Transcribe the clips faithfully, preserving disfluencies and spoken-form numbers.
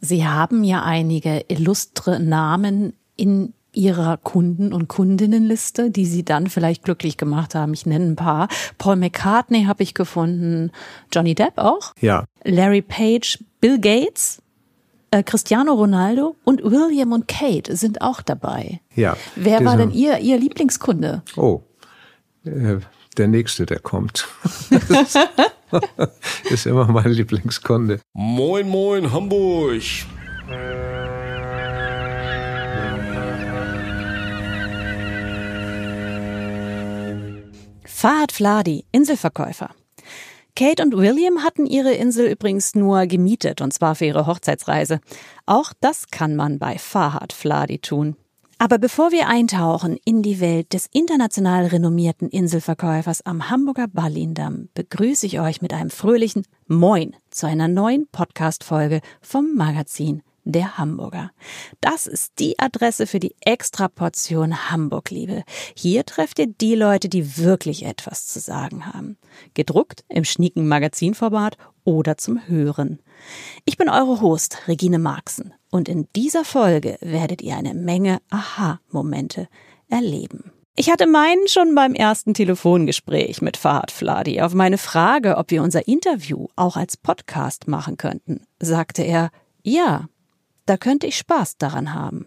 Sie haben ja einige illustre Namen in Ihrer Kunden- und Kundinnenliste, die Sie dann vielleicht glücklich gemacht haben. Ich nenne ein paar. Paul McCartney habe ich gefunden. Johnny Depp auch. Ja. Larry Page, Bill Gates, äh, Cristiano Ronaldo und William und Kate sind auch dabei. Ja. Wer war denn Ihr, Ihr Lieblingskunde? Oh, äh, der Nächste, der kommt. Das ist, ist immer mein Lieblingskunde. Moin, moin, Hamburg. Fahad Fladi, Inselverkäufer. Kate und William hatten ihre Insel übrigens nur gemietet, und zwar für ihre Hochzeitsreise. Auch das kann man bei Fahad Fladi tun. Aber bevor wir eintauchen in die Welt des international renommierten Inselverkäufers am Hamburger Ballindamm, begrüße ich euch mit einem fröhlichen Moin zu einer neuen Podcast-Folge vom Magazin Der Hamburger. Das ist die Adresse für die Extraportion Hamburg-Liebe. Hier trefft ihr die Leute, die wirklich etwas zu sagen haben. Gedruckt im schnieken Magazinformat oder zum Hören. Ich bin eure Host, Regine Marxen, und in dieser Folge werdet ihr eine Menge Aha-Momente erleben. Ich hatte meinen schon beim ersten Telefongespräch mit Fahad Fladi. Auf meine Frage, ob wir unser Interview auch als Podcast machen könnten, sagte er, ja, da könnte ich Spaß daran haben.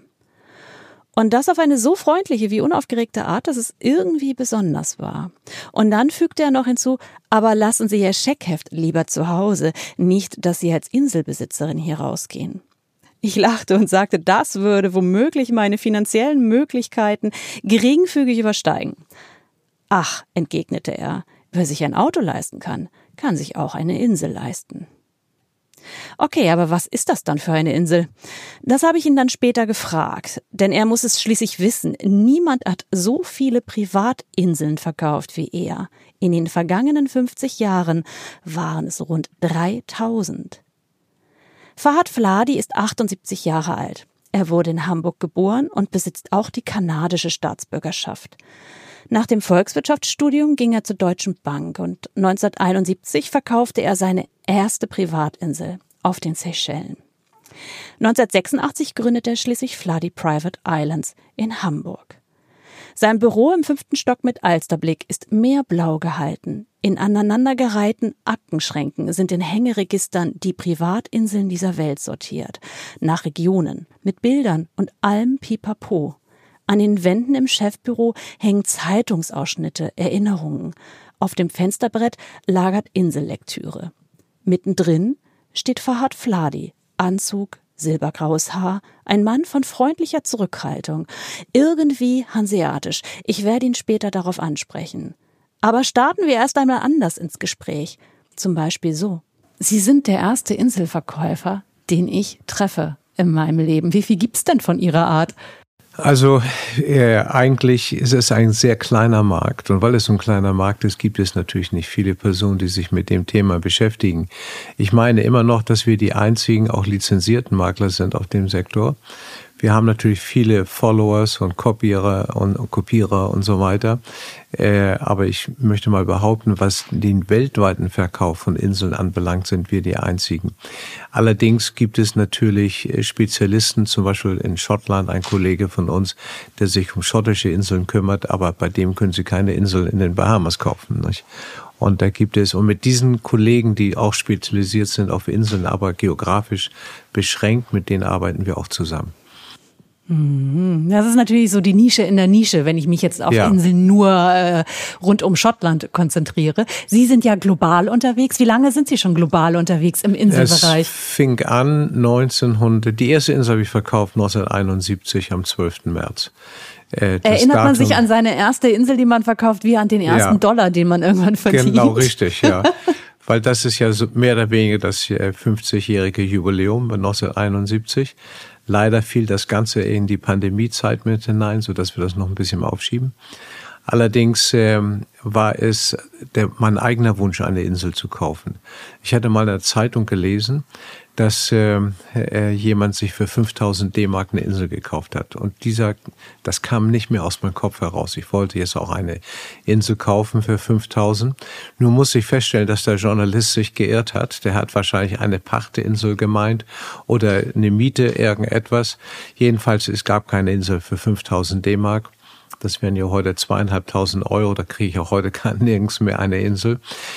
Und das auf eine so freundliche wie unaufgeregte Art, dass es irgendwie besonders war. Und dann fügte er noch hinzu, aber lassen Sie Ihr Scheckheft lieber zu Hause, nicht, dass Sie als Inselbesitzerin hier rausgehen. Ich lachte und sagte, das würde womöglich meine finanziellen Möglichkeiten geringfügig übersteigen. Ach, entgegnete er, wer sich ein Auto leisten kann, kann sich auch eine Insel leisten. Okay, aber was ist das dann für eine Insel? Das habe ich ihn dann später gefragt, denn er muss es schließlich wissen. Niemand hat so viele Privatinseln verkauft wie er. In den vergangenen fünfzig Jahren waren es rund dreitausend. Fahad Fladi ist achtundsiebzig Jahre alt. Er wurde in Hamburg geboren und besitzt auch die kanadische Staatsbürgerschaft. Nach dem Volkswirtschaftsstudium ging er zur Deutschen Bank und neunzehnhunderteinundsiebzig verkaufte er seine erste Privatinsel auf den Seychellen. neunzehnhundertsechsundachtzig gründete er schließlich Fladi Private Islands in Hamburg. Sein Büro im fünften Stock mit Alsterblick ist meerblau gehalten. In aneinandergereihten Aktenschränken sind in Hängeregistern die Privatinseln dieser Welt sortiert, nach Regionen, mit Bildern und allem Pipapo. An den Wänden im Chefbüro hängen Zeitungsausschnitte, Erinnerungen. Auf dem Fensterbrett lagert Insellektüre. Mittendrin steht Fahad Fladi, Anzug, silbergraues Haar, ein Mann von freundlicher Zurückhaltung. Irgendwie hanseatisch. Ich werde ihn später darauf ansprechen. Aber starten wir erst einmal anders ins Gespräch. Zum Beispiel so. Sie sind der erste Inselverkäufer, den ich treffe in meinem Leben. Wie viel gibt's denn von Ihrer Art? Also äh, eigentlich ist es ein sehr kleiner Markt, und weil es so ein kleiner Markt ist, gibt es natürlich nicht viele Personen, die sich mit dem Thema beschäftigen. Ich meine immer noch, dass wir die einzigen auch lizenzierten Makler sind auf dem Sektor. Wir haben natürlich viele Followers und Kopierer und Kopierer und so weiter. Äh, aber ich möchte mal behaupten, was den weltweiten Verkauf von Inseln anbelangt, sind wir die einzigen. Allerdings gibt es natürlich Spezialisten, zum Beispiel in Schottland ein Kollege von uns, der sich um schottische Inseln kümmert, aber bei dem können Sie keine Insel in den Bahamas kaufen, nicht? Und da gibt es, und mit diesen Kollegen, die auch spezialisiert sind auf Inseln, aber geografisch beschränkt, mit denen arbeiten wir auch zusammen. Das ist natürlich so die Nische in der Nische, wenn ich mich jetzt auf ja. Inseln nur äh, rund um Schottland konzentriere. Sie sind ja global unterwegs. Wie lange sind Sie schon global unterwegs im Inselbereich? Es fing an neunzehnhundert, die erste Insel habe ich verkauft neunzehnhunderteinundsiebzig am zwölften März. Äh, Erinnert man sich an seine erste Insel, die man verkauft, wie an den ersten ja. Dollar, den man irgendwann verdient? Genau, richtig, ja. Weil das ist ja so mehr oder weniger das fünfzigjährige Jubiläum neunzehnhunderteinundsiebzig. Leider fiel das Ganze in die Pandemiezeit mit hinein, sodass wir das noch ein bisschen aufschieben. Allerdings ähm, war es der, mein eigener Wunsch, eine Insel zu kaufen. Ich hatte mal in der Zeitung gelesen, dass äh, jemand sich für fünftausend D-Mark eine Insel gekauft hat. Und dieser, das kam nicht mehr aus meinem Kopf heraus. Ich wollte jetzt auch eine Insel kaufen für fünftausend. Nur muss ich feststellen, dass der Journalist sich geirrt hat. Der hat wahrscheinlich eine Pachteinsel gemeint oder eine Miete, irgendetwas. Jedenfalls, es gab keine Insel für fünftausend D-Mark. Das wären ja heute zweieinhalbtausend Euro, da kriege ich auch heute gar nirgends mehr eine Insel.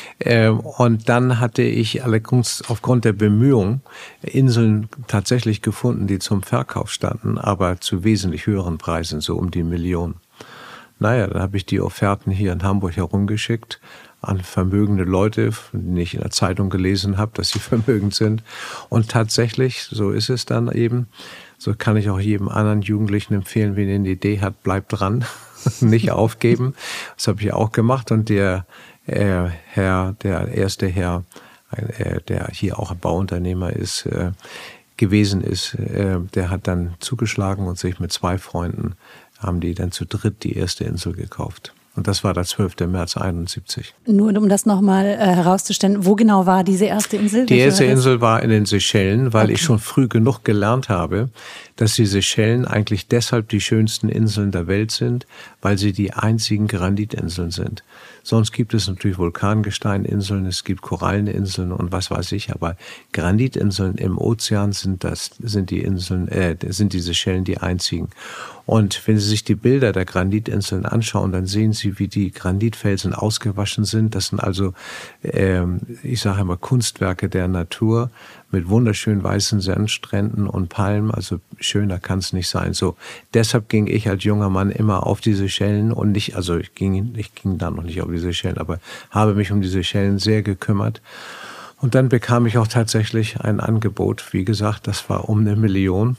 Und dann hatte ich allerdings aufgrund der Bemühungen Inseln tatsächlich gefunden, die zum Verkauf standen, aber zu wesentlich höheren Preisen, so um die Million. Naja, dann habe ich die Offerten hier in Hamburg herumgeschickt an vermögende Leute, die ich in der Zeitung gelesen habe, dass sie vermögend sind. Und tatsächlich, so ist es dann eben, so kann ich auch jedem anderen Jugendlichen empfehlen, wenn er eine Idee hat, bleibt dran, nicht aufgeben. Das habe ich auch gemacht. Und der äh, Herr, der erste Herr, äh, der hier auch ein Bauunternehmer ist, äh, gewesen ist, äh, der hat dann zugeschlagen und sich mit zwei Freunden, haben die dann zu dritt die erste Insel gekauft. Und das war der zwölfter März einundsiebzig. Nur um das nochmal äh, herauszustellen, wo genau war diese erste Insel? Die erste Insel war in den Seychellen, weil okay. ich schon früh genug gelernt habe, dass die Seychellen eigentlich deshalb die schönsten Inseln der Welt sind, weil sie die einzigen Granitinseln sind. Sonst gibt es natürlich Vulkangesteininseln, es gibt Koralleninseln und was weiß ich, aber Granitinseln im Ozean sind das, sind die Inseln, äh, sind die Seychellen die einzigen. Und wenn Sie sich die Bilder der Granitinseln anschauen, dann sehen Sie, wie die Granitfelsen ausgewaschen sind. Das sind also, ähm, ich sage immer, Kunstwerke der Natur mit wunderschön weißen Sandstränden und Palmen. Also schöner kann es nicht sein. So, deshalb ging ich als junger Mann immer auf die Seychellen und nicht, also ich ging, ich ging dann noch nicht auf die Seychellen, aber habe mich um die Seychellen sehr gekümmert. Und dann bekam ich auch tatsächlich ein Angebot. Wie gesagt, das war um eine Million.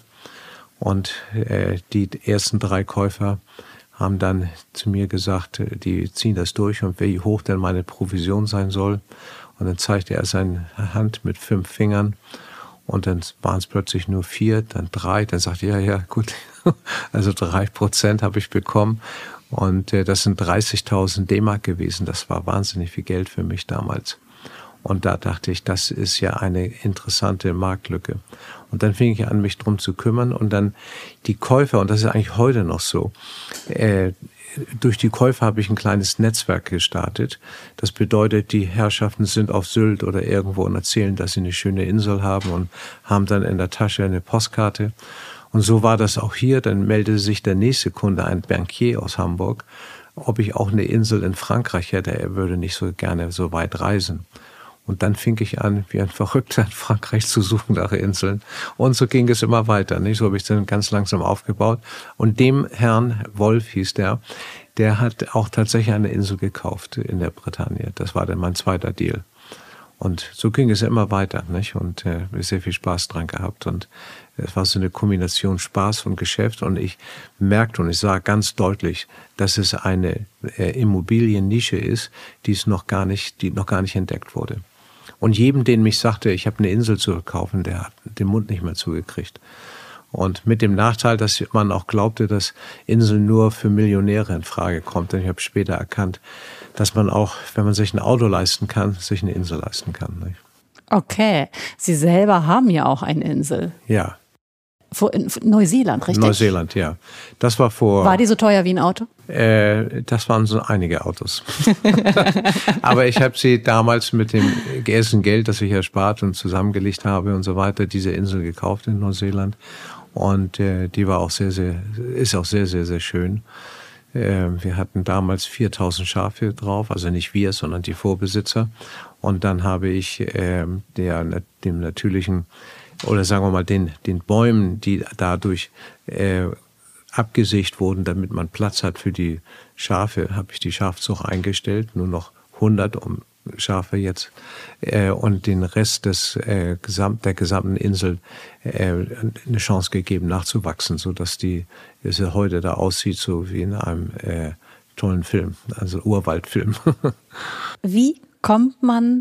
Und äh, die ersten drei Käufer haben dann zu mir gesagt, die ziehen das durch und wie hoch denn meine Provision sein soll. Und dann zeigte er seine Hand mit fünf Fingern und dann waren es plötzlich nur vier, dann drei. Dann sagte er, ja, ja, gut, also drei Prozent habe ich bekommen. Und äh, das sind dreißigtausend D-Mark gewesen. Das war wahnsinnig viel Geld für mich damals. Und da dachte ich, das ist ja eine interessante Marktlücke. Und dann fing ich an, mich drum zu kümmern. Und dann die Käufer, und das ist eigentlich heute noch so, äh, durch die Käufer habe ich ein kleines Netzwerk gestartet. Das bedeutet, die Herrschaften sind auf Sylt oder irgendwo und erzählen, dass sie eine schöne Insel haben und haben dann in der Tasche eine Postkarte. Und so war das auch hier. Dann meldete sich der nächste Kunde, ein Bankier aus Hamburg, ob ich auch eine Insel in Frankreich hätte. Er würde nicht so gerne so weit reisen. Und dann fing ich an, wie ein Verrückter in Frankreich zu suchen nach Inseln. Und so ging es immer weiter. Nicht? So habe ich es dann ganz langsam aufgebaut. Und dem Herrn, Wolf hieß der, der hat auch tatsächlich eine Insel gekauft in der Bretagne. Das war dann mein zweiter Deal. Und so ging es immer weiter. Nicht? Und äh, ich sehr viel Spaß dran gehabt. Und es war so eine Kombination Spaß und Geschäft. Und ich merkte und ich sah ganz deutlich, dass es eine äh, Immobiliennische ist, die es noch gar nicht, die noch gar nicht entdeckt wurde. Und jedem, den mich sagte, ich habe eine Insel zu kaufen, der hat den Mund nicht mehr zugekriegt. Und mit dem Nachteil, dass man auch glaubte, dass Inseln nur für Millionäre in Frage kommt. Denn ich habe später erkannt, dass man auch, wenn man sich ein Auto leisten kann, sich eine Insel leisten kann. Nicht? Okay, Sie selber haben ja auch eine Insel. Ja. Vor, in Neuseeland, richtig? Neuseeland, ja. Das war vor. War die so teuer wie ein Auto? Äh, das waren so einige Autos. Aber ich habe sie damals mit dem ersten Geld, das ich erspart und zusammengelegt habe und so weiter, diese Insel gekauft in Neuseeland. Und äh, die war auch sehr, sehr, ist auch sehr, sehr, sehr schön. Äh, wir hatten damals viertausend Schafe drauf, also nicht wir, sondern die Vorbesitzer. Und dann habe ich äh, der, dem natürlichen oder sagen wir mal den, den Bäumen, die dadurch äh, abgesägt wurden, damit man Platz hat für die Schafe, habe ich die Schafzucht eingestellt, nur noch hundert um Schafe jetzt äh, und den Rest des äh, Gesamt, der gesamten Insel äh, eine Chance gegeben nachzuwachsen, sodass die es ja heute da aussieht, so wie in einem äh, tollen Film, also Urwaldfilm. Wie kommt man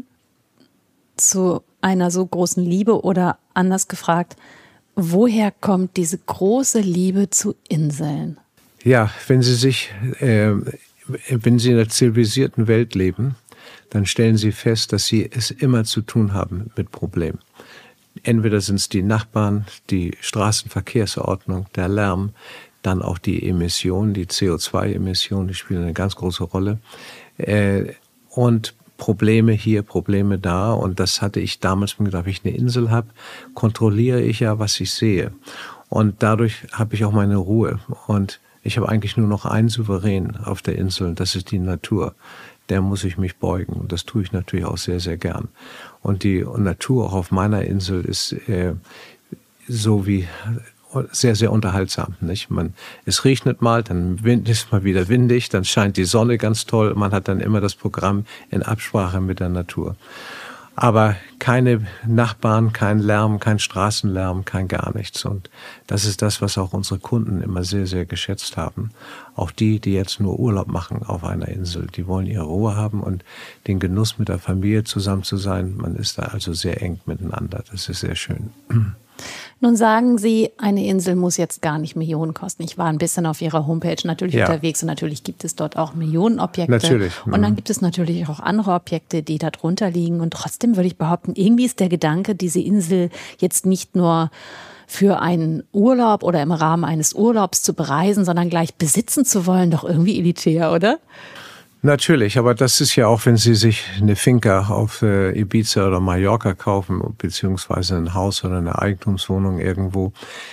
zu einer so großen Liebe oder anders gefragt, woher kommt diese große Liebe zu Inseln? Ja, wenn Sie sich äh, wenn Sie in einer zivilisierten Welt leben, dann stellen Sie fest, dass Sie es immer zu tun haben mit Problemen. Entweder sind es die Nachbarn, die Straßenverkehrsordnung, der Lärm, dann auch die Emissionen, die C O zwei Emissionen, die spielen eine ganz große Rolle. Äh, und Probleme hier, Probleme da. Und das hatte ich damals mir gedacht, wenn ich eine Insel habe, kontrolliere ich ja, was ich sehe. Und dadurch habe ich auch meine Ruhe. Und ich habe eigentlich nur noch einen Souverän auf der Insel, und das ist die Natur. Der muss ich mich beugen. Und das tue ich natürlich auch sehr, sehr gern. Und die Natur auch auf meiner Insel ist äh, so wie sehr, sehr unterhaltsam. Nicht? Man, es regnet mal, dann wind, ist mal wieder windig, dann scheint die Sonne ganz toll. Man hat dann immer das Programm in Absprache mit der Natur. Aber keine Nachbarn, kein Lärm, kein Straßenlärm, kein gar nichts. Und das ist das, was auch unsere Kunden immer sehr, sehr geschätzt haben. Auch die, die jetzt nur Urlaub machen auf einer Insel, die wollen ihre Ruhe haben und den Genuss, mit der Familie zusammen zu sein. Man ist da also sehr eng miteinander. Das ist sehr schön. Nun sagen Sie, eine Insel muss jetzt gar nicht Millionen kosten. Ich war ein bisschen auf Ihrer Homepage natürlich ja. unterwegs und natürlich gibt es dort auch Millionenobjekte. Natürlich. Und dann gibt es natürlich auch andere Objekte, die da drunter liegen. Und trotzdem würde ich behaupten, irgendwie ist der Gedanke, diese Insel jetzt nicht nur für einen Urlaub oder im Rahmen eines Urlaubs zu bereisen, sondern gleich besitzen zu wollen, doch irgendwie elitär, oder? Natürlich, aber das ist ja auch, wenn Sie sich eine Finca auf äh, Ibiza oder Mallorca kaufen, beziehungsweise ein Haus oder eine Eigentumswohnung irgendwo.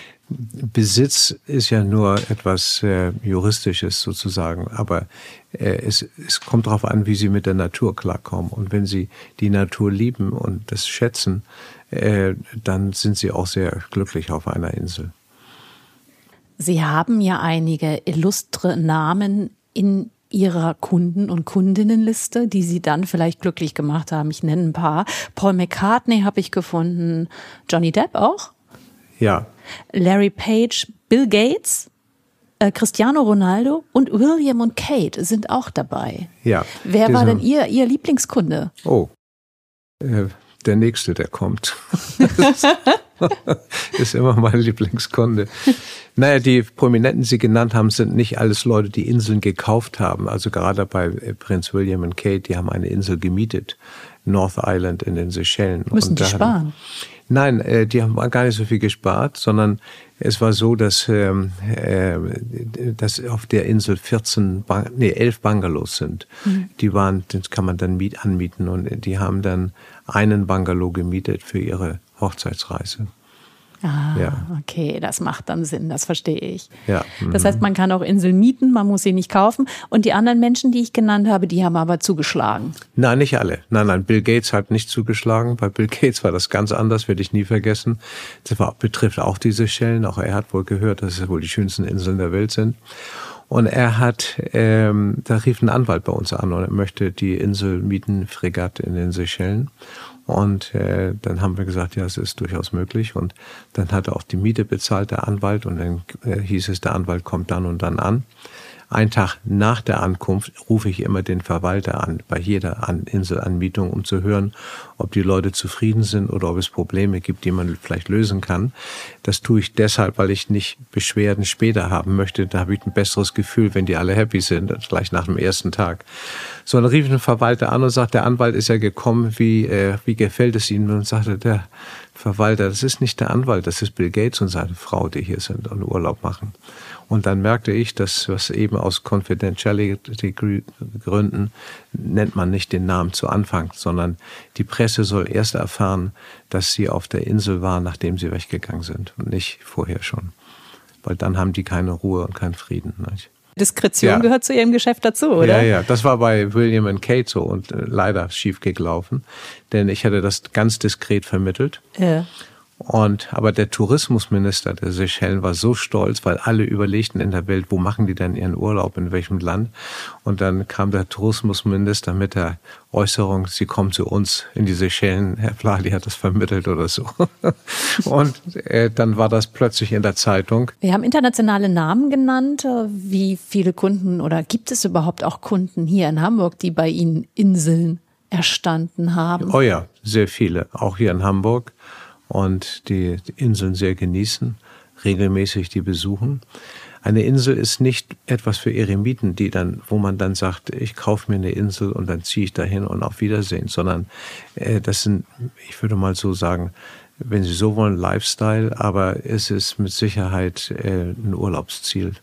Besitz ist ja nur etwas äh, Juristisches sozusagen, aber äh, es, es kommt darauf an, wie Sie mit der Natur klarkommen. Und wenn Sie die Natur lieben und das schätzen, äh, dann sind Sie auch sehr glücklich auf einer Insel. Sie haben ja einige illustre Namen in Ihrer Kunden- und Kundinnenliste, die Sie dann vielleicht glücklich gemacht haben. Ich nenne ein paar. Paul McCartney habe ich gefunden. Johnny Depp auch? Ja. Larry Page, Bill Gates, äh, Cristiano Ronaldo und William und Kate sind auch dabei. Ja. Wer war denn Ihr, Ihr Lieblingskunde? Oh, äh, der Nächste, der kommt. Ist immer mein Lieblingskunde. Naja, die Prominenten, die Sie genannt haben, sind nicht alles Leute, die Inseln gekauft haben. Also gerade bei Prinz William und Kate, die haben eine Insel gemietet. North Island in den Seychellen. Müssen und die sparen? Hatten, nein, äh, die haben gar nicht so viel gespart, sondern es war so, dass, ähm, äh, dass auf der Insel vierzehn, nee, elf Bungalows sind. Mhm. Die waren, das kann man dann miet, anmieten und die haben dann einen Bungalow gemietet für ihre Hochzeitsreise. Ah, ja. Okay, das macht dann Sinn, das verstehe ich. Ja. Das heißt, man kann auch Inseln mieten, man muss sie nicht kaufen. Und die anderen Menschen, die ich genannt habe, die haben aber zugeschlagen. Nein, nicht alle. Nein, nein, Bill Gates hat nicht zugeschlagen. Bei Bill Gates war das ganz anders, werde ich nie vergessen. Das war, betrifft auch die Seychellen. Auch er hat wohl gehört, dass es wohl die schönsten Inseln der Welt sind. Und er hat, ähm, da rief ein Anwalt bei uns an und er möchte die Insel mieten, Fregatte in den Seychellen. Und äh, dann haben wir gesagt, ja, es ist durchaus möglich. Und dann hat er auch die Miete bezahlt, der Anwalt. Und dann äh, hieß es, der Anwalt kommt dann und dann an. Einen Tag nach der Ankunft rufe ich immer den Verwalter an, bei jeder an Inselanmietung, um zu hören, ob die Leute zufrieden sind oder ob es Probleme gibt, die man vielleicht lösen kann. Das tue ich deshalb, weil ich nicht Beschwerden später haben möchte. Da habe ich ein besseres Gefühl, wenn die alle happy sind, gleich nach dem ersten Tag. So, dann rief ich den Verwalter an und sagte, der Anwalt ist ja gekommen, wie, äh, wie gefällt es Ihnen? Und sagte der Verwalter, das ist nicht der Anwalt, das ist Bill Gates und seine Frau, die hier sind und Urlaub machen. Und dann merkte ich, dass was eben aus Confidentiality-Gründen nennt man nicht den Namen zu Anfang, sondern die Presse soll erst erfahren, dass sie auf der Insel waren, nachdem sie weggegangen sind und nicht vorher schon. Weil dann haben die keine Ruhe und keinen Frieden. Nicht? Diskretion ja. gehört zu Ihrem Geschäft dazu, oder? Ja, ja, das war bei William und Kate so und äh, leider schief gelaufen, denn ich hatte das ganz diskret vermittelt. Ja. Und, aber der Tourismusminister der Seychellen war so stolz, weil alle überlegten in der Welt, wo machen die denn ihren Urlaub, in welchem Land? Und dann kam der Tourismusminister mit der Äußerung, Sie kommen zu uns in die Seychellen. Herr Flali hat das vermittelt oder so. Und äh, dann war das plötzlich in der Zeitung. Wir haben internationale Namen genannt. Wie viele Kunden oder gibt es überhaupt auch Kunden hier in Hamburg, die bei Ihnen Inseln erstanden haben? Oh ja, sehr viele, auch hier in Hamburg. Und die Inseln sehr genießen, regelmäßig die besuchen. Eine Insel ist nicht etwas für Eremiten, die dann, wo man dann sagt, ich kaufe mir eine Insel und dann ziehe ich dahin und auf Wiedersehen, sondern äh, das sind, ich würde mal so sagen, wenn Sie so wollen, Lifestyle, aber es ist mit Sicherheit äh, ein Urlaubsziel,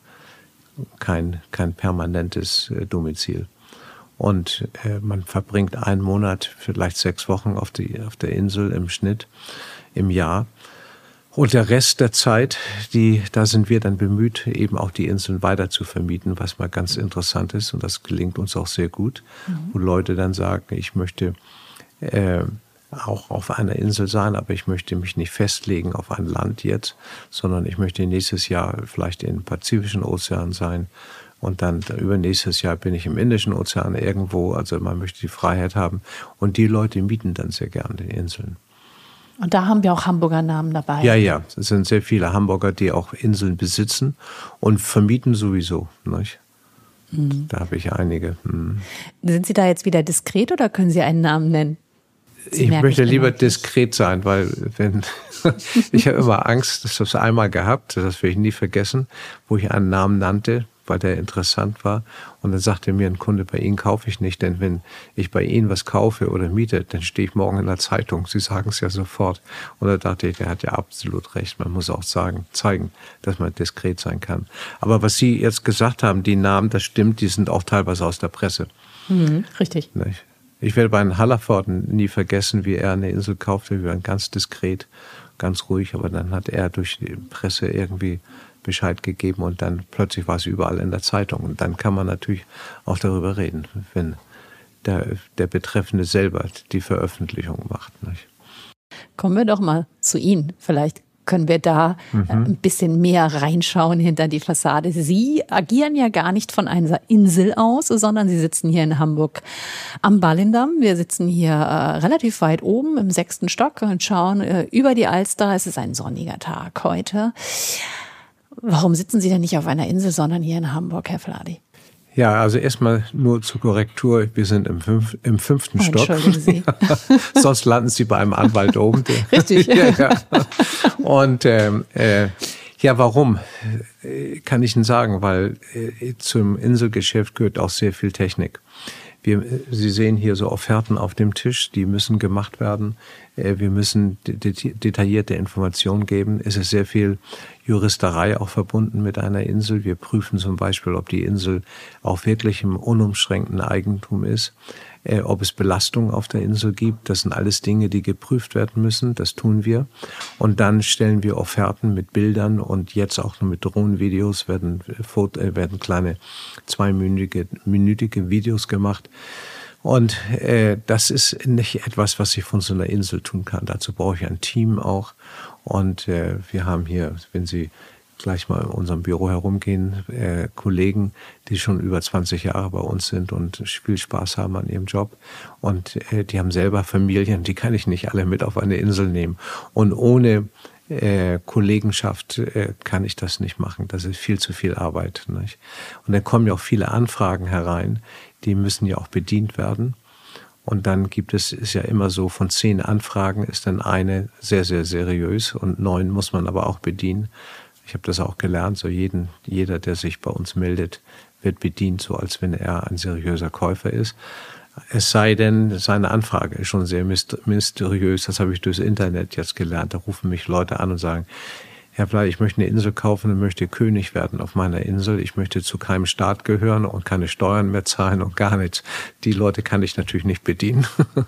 kein, kein permanentes äh, Domizil. Und äh, man verbringt einen Monat, vielleicht sechs Wochen auf, die, auf der Insel im Schnitt im Jahr. Und der Rest der Zeit, die, da sind wir dann bemüht, eben auch die Inseln weiter zu vermieten, was mal ganz interessant ist. Und das gelingt uns auch sehr gut, mhm. wo Leute dann sagen, ich möchte äh, auch auf einer Insel sein, aber ich möchte mich nicht festlegen auf ein Land jetzt, sondern ich möchte nächstes Jahr vielleicht im Pazifischen Ozean sein. Und dann übernächstes Jahr bin ich im Indischen Ozean irgendwo. Also man möchte die Freiheit haben. Und die Leute mieten dann sehr gerne die Inseln. Und da haben wir auch Hamburger Namen dabei. Ja, ja. Es sind sehr viele Hamburger, die auch Inseln besitzen und vermieten sowieso. Nicht? Mhm. Da habe ich einige. Mhm. Sind Sie da jetzt wieder diskret oder können Sie einen Namen nennen? Sie ich möchte ich lieber diskret sein, weil wenn ich habe immer Angst, das habe ich einmal gehabt, das werde ich nie vergessen, wo ich einen Namen nannte, weil der interessant war. Und dann sagte mir ein Kunde, bei Ihnen kaufe ich nicht, denn wenn ich bei Ihnen was kaufe oder miete, dann stehe ich morgen in der Zeitung. Sie sagen es ja sofort. Und da dachte ich, der hat ja absolut recht. Man muss auch sagen, zeigen, dass man diskret sein kann. Aber was Sie jetzt gesagt haben, die Namen, das stimmt, die sind auch teilweise aus der Presse. Mhm, richtig. Nicht? Ich werde bei Herrn Hallervorden nie vergessen, wie er eine Insel kaufte. Wir waren ganz diskret, ganz ruhig, aber dann hat er durch die Presse irgendwie Bescheid gegeben und dann plötzlich war es überall in der Zeitung. Und dann kann man natürlich auch darüber reden, wenn der, der Betreffende selber die Veröffentlichung macht. Nicht? Kommen wir doch mal zu Ihnen. Vielleicht können wir da mhm. ein bisschen mehr reinschauen hinter die Fassade. Sie agieren ja gar nicht von einer Insel aus, sondern Sie sitzen hier in Hamburg am Ballindamm. Wir sitzen hier äh, relativ weit oben im sechsten Stock und schauen äh, über die Alster. Es ist ein sonniger Tag heute. Warum sitzen Sie denn nicht auf einer Insel, sondern hier in Hamburg, Herr Fladi? Ja, also erstmal nur zur Korrektur. Wir sind im, fünf, im fünften oh, Stock. Entschuldigen Sie. Sonst landen Sie bei einem Anwalt oben. Richtig. ja, ja. Und ähm, äh, ja, warum? Kann ich Ihnen sagen, weil äh, zum Inselgeschäft gehört auch sehr viel Technik. Wir, Sie sehen hier so Offerten auf dem Tisch, die müssen gemacht werden. Wir müssen detaillierte Informationen geben. Es ist sehr viel Juristerei auch verbunden mit einer Insel. Wir prüfen zum Beispiel, ob die Insel auch wirklich im unumschränkten Eigentum ist, äh, ob es Belastungen auf der Insel gibt. Das sind alles Dinge, die geprüft werden müssen. Das tun wir. Und dann stellen wir Offerten mit Bildern und jetzt auch noch mit Drohnenvideos werden, äh, werden kleine zweiminütige minütige Videos gemacht. Und äh, das ist nicht etwas, was ich von so einer Insel tun kann. Dazu brauche ich ein Team auch. Und äh, wir haben hier, wenn Sie gleich mal in unserem Büro herumgehen, äh, Kollegen, die schon über zwanzig Jahre bei uns sind und viel Spaß haben an ihrem Job. Und äh, die haben selber Familien, die kann ich nicht alle mit auf eine Insel nehmen. Und ohne äh, Kollegenschaft äh, kann ich das nicht machen. Das ist viel zu viel Arbeit. Nicht? Und dann kommen ja auch viele Anfragen herein, die müssen ja auch bedient werden. Und dann gibt es, ist ja immer so, von zehn Anfragen ist dann eine sehr, sehr seriös und neun muss man aber auch bedienen. Ich habe das auch gelernt, so jeden, jeder, der sich bei uns meldet, wird bedient, so als wenn er ein seriöser Käufer ist. Es sei denn, seine Anfrage ist schon sehr mysteriös, das habe ich durchs Internet jetzt gelernt. Da rufen mich Leute an und sagen, Herr Fladi, ich möchte eine Insel kaufen und möchte König werden auf meiner Insel. Ich möchte zu keinem Staat gehören und keine Steuern mehr zahlen und gar nichts. Die Leute kann ich natürlich nicht bedienen.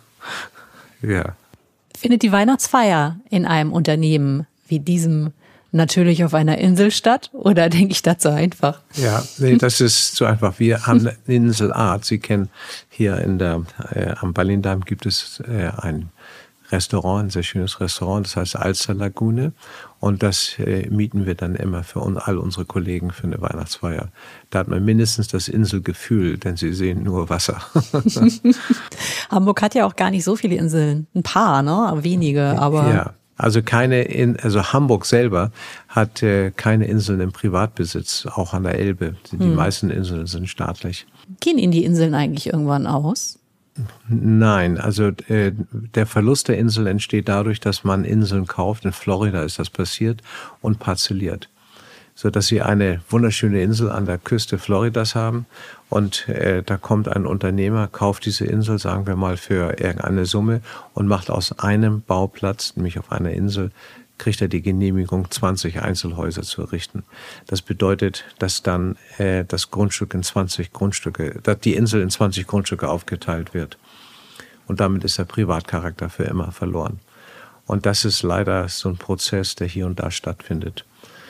ja. Findet die Weihnachtsfeier in einem Unternehmen wie diesem natürlich auf einer Insel statt? Oder denke ich dazu einfach? Ja, nee, das ist zu einfach. Wir haben eine Inselart. Sie kennen hier in der, äh, am Ballindamm gibt es äh, ein Restaurant, ein sehr schönes Restaurant, das heißt Alster Lagune. Und das äh, mieten wir dann immer für un- all unsere Kollegen für eine Weihnachtsfeier. Da hat man mindestens das Inselgefühl, denn sie sehen nur Wasser. Hamburg hat ja auch gar nicht so viele Inseln. Ein paar, ne? Wenige, aber... Ja. Also keine, in, also Hamburg selber hat äh, keine Inseln im Privatbesitz, auch an der Elbe. Die hm. meisten Inseln sind staatlich. Gehen Ihnen die Inseln eigentlich irgendwann aus? Nein, also äh, der Verlust der Insel entsteht dadurch, dass man Inseln kauft. In Florida ist das passiert und parzelliert. sodass sie eine wunderschöne Insel an der Küste Floridas haben. Und äh, da kommt ein Unternehmer, kauft diese Insel, sagen wir mal, für irgendeine Summe und macht aus einem Bauplatz, nämlich auf einer Insel, kriegt er die Genehmigung, zwanzig Einzelhäuser zu errichten. Das bedeutet, dass dann äh, das Grundstück in zwanzig Grundstücke, dass die Insel in zwanzig Grundstücke aufgeteilt wird. Und damit ist der Privatcharakter für immer verloren. Und das ist leider so ein Prozess, der hier und da stattfindet.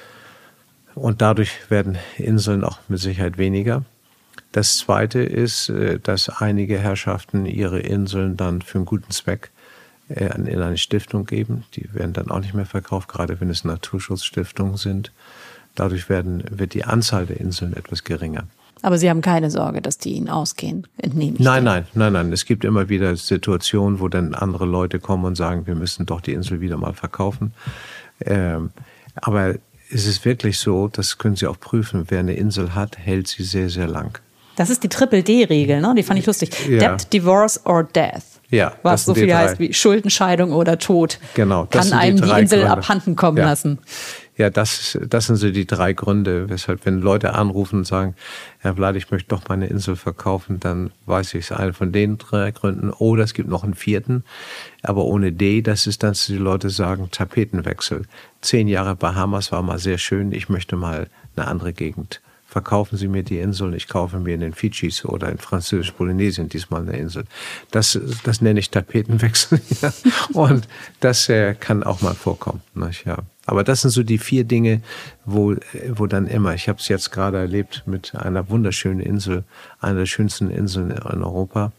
Und dadurch werden Inseln auch mit Sicherheit weniger. Das Zweite ist, dass einige Herrschaften ihre Inseln dann für einen guten Zweck in eine Stiftung geben. Die werden dann auch nicht mehr verkauft, gerade wenn es Naturschutzstiftungen sind. Dadurch werden, wird die Anzahl der Inseln etwas geringer. Aber Sie haben keine Sorge, dass die Ihnen ausgehen, entnehme ich Nein, dir. nein, nein, nein. Es gibt immer wieder Situationen, wo dann andere Leute kommen und sagen, wir müssen doch die Insel wieder mal verkaufen. Ähm, aber es ist wirklich so, das können Sie auch prüfen, wer eine Insel hat, hält sie sehr, sehr lang. Das ist die Triple-D-Regel, ne? Die fand ich lustig. Ja. Debt, Divorce or Death. Ja, was so viel heißt wie Schuldenscheidung oder Tod. Genau, das kann sind einem die, die drei Insel Gründe. abhanden kommen ja. lassen. Ja, das, das sind so die drei Gründe, weshalb, wenn Leute anrufen und sagen, Herr Vlad, ich möchte doch meine Insel verkaufen, dann weiß ich, es ist einer von den drei Gründen. Oder es gibt noch einen vierten, aber ohne D, das ist dann, dass die Leute sagen, Tapetenwechsel. Zehn Jahre Bahamas war mal sehr schön, ich möchte mal eine andere Gegend. Verkaufen Sie mir die Insel und ich kaufe mir in den Fidschis oder in Französisch-Polynesien diesmal eine Insel. Das, das nenne ich Tapetenwechsel. Ja. Und das äh, kann auch mal vorkommen. Nicht? Ja. Aber das sind so die vier Dinge, wo, wo dann immer, ich habe es jetzt gerade erlebt mit einer wunderschönen Insel, einer der schönsten Inseln in Europa,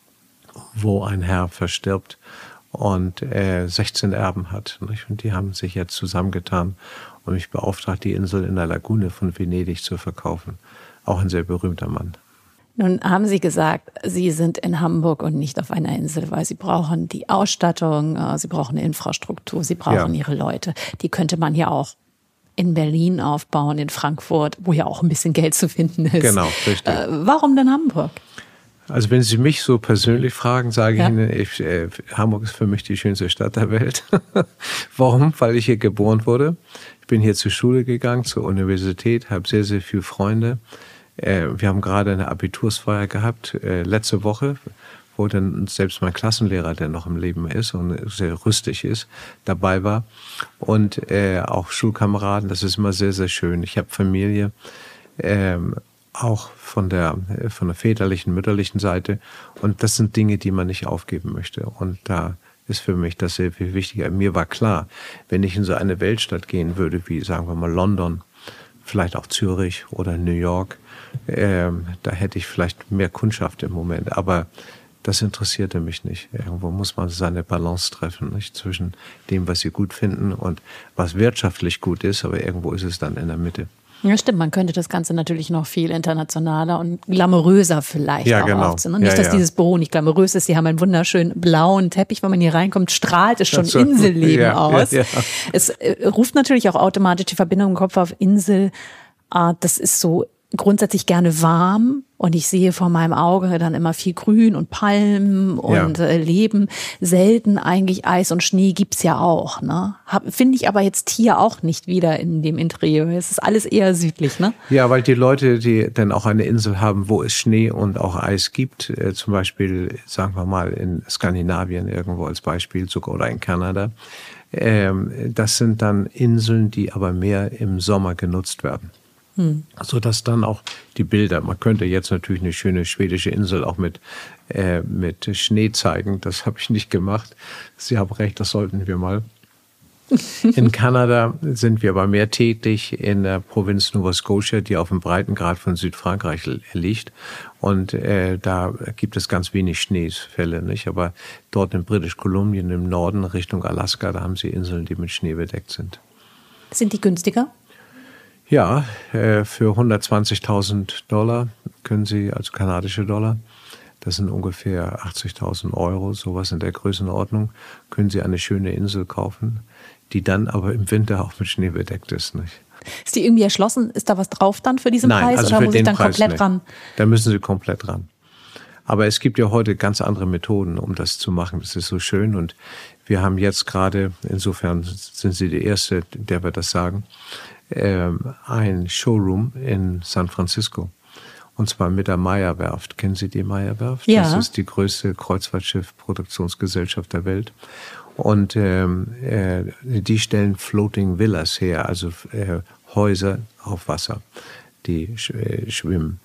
wo ein Herr verstirbt und äh, sechzehn Erben hat. Nicht? Und die haben sich jetzt zusammengetan und mich beauftragt, die Insel in der Lagune von Venedig zu verkaufen. Auch ein sehr berühmter Mann. Nun haben Sie gesagt, Sie sind in Hamburg und nicht auf einer Insel, weil Sie brauchen die Ausstattung, Sie brauchen eine Infrastruktur, Sie brauchen ja. Ihre Leute. Die könnte man ja auch in Berlin aufbauen, in Frankfurt, wo ja auch ein bisschen Geld zu finden ist. Genau, richtig. Äh, warum denn Hamburg? Also wenn Sie mich so persönlich fragen, sage ja. ich Ihnen, ich, äh, Hamburg ist für mich die schönste Stadt der Welt. Warum? Weil ich hier geboren wurde. Ich bin hier zur Schule gegangen, zur Universität, habe sehr, sehr viele Freunde. Äh, wir haben gerade eine Abitursfeier gehabt, äh, letzte Woche, wo dann selbst mein Klassenlehrer, der noch im Leben ist und sehr rüstig ist, dabei war. Und äh, auch Schulkameraden, das ist immer sehr, sehr schön. Ich habe Familie, ähm, auch von der, von der väterlichen, mütterlichen Seite. Und das sind Dinge, die man nicht aufgeben möchte. Und da ist für mich das sehr viel wichtiger. Mir war klar, wenn ich in so eine Weltstadt gehen würde, wie sagen wir mal London, vielleicht auch Zürich oder New York, ähm, da hätte ich vielleicht mehr Kundschaft im Moment. Aber das interessierte mich nicht. Irgendwo muss man seine Balance treffen, nicht? Zwischen dem, was sie gut finden und was wirtschaftlich gut ist. Aber irgendwo ist es dann in der Mitte. Ja, stimmt. Man könnte das Ganze natürlich noch viel internationaler und glamouröser vielleicht ja, auch genau. aufziehen. Und nicht, ja, dass ja. dieses Büro nicht glamourös ist. Sie haben einen wunderschönen blauen Teppich. Wenn man hier reinkommt, strahlt es schon so. Inselleben ja, aus. Ja, ja. Es äh, ruft natürlich auch automatisch die Verbindung im Kopf auf Insel. Äh, das ist so grundsätzlich gerne warm. Und ich sehe vor meinem Auge dann immer viel Grün und Palmen und ja. äh, Leben. Selten eigentlich Eis und Schnee gibt's ja auch. Ne? Finde ich aber jetzt hier auch nicht wieder in dem Interieur. Es ist alles eher südlich, ne? Ja, weil die Leute, die dann auch eine Insel haben, wo es Schnee und auch Eis gibt, äh, zum Beispiel, sagen wir mal, in Skandinavien irgendwo als Beispiel, sogar oder in Kanada, ähm, das sind dann Inseln, die aber mehr im Sommer genutzt werden. Hm. Sodass dann auch die Bilder, man könnte jetzt natürlich eine schöne schwedische Insel auch mit, äh, mit Schnee zeigen, das habe ich nicht gemacht. Sie haben recht, das sollten wir mal. In Kanada sind wir aber mehr tätig in der Provinz Nova Scotia, die auf dem Breitengrad von Südfrankreich liegt. Und äh, da gibt es ganz wenig Schneefälle, nicht? Aber dort in British Columbia im Norden Richtung Alaska, da haben sie Inseln, die mit Schnee bedeckt sind. Sind die günstiger? Ja, für hundertzwanzigtausend Dollar können Sie, also kanadische Dollar, das sind ungefähr achtzigtausend Euro, sowas in der Größenordnung, können Sie eine schöne Insel kaufen, die dann aber im Winter auch mit Schnee bedeckt ist. Nicht? Ist die irgendwie erschlossen? Ist da was drauf dann für diesen Nein, Preis? also oder für muss den ich dann Preis komplett nicht. ran? Da müssen Sie komplett ran. Aber es gibt ja heute ganz andere Methoden, um das zu machen. Das ist so schön und wir haben jetzt gerade, insofern sind Sie die Erste, der wir das sagen, äh, ein Showroom in San Francisco. Und zwar mit der Meyer-Werft. Kennen Sie die Meyer-Werft? Ja. Das ist die größte Kreuzfahrtschiff-Produktionsgesellschaft der Welt. Und ähm, äh, die stellen Floating Villas her, also äh, Häuser auf Wasser, die sch äh, schwimmen.